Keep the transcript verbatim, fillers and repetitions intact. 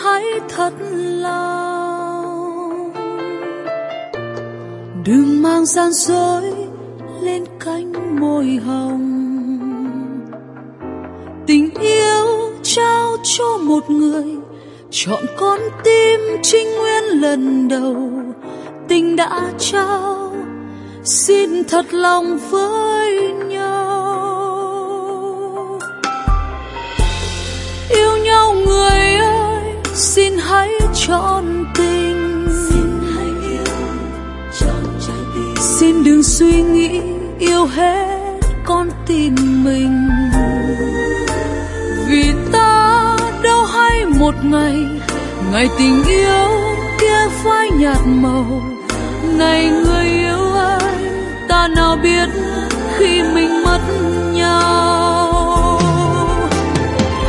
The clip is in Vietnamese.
hãy thật lòng, đừng mang gian dối lên cánh môi hồng. Tình yêu trao cho một người, chọn con tim trinh nguyên lần đầu. Tình đã trao, xin thật lòng với nhau. Yêu nhau người ơi, xin hãy trọn tình. Xin hãy yêu trọn trái tim. Xin đừng suy nghĩ yêu hết con tim mình. Vì ta đâu hay một ngày, ngày tình yêu kia phai nhạt màu. Ngày người yêu ơi, ta nào biết khi mình mất nhau.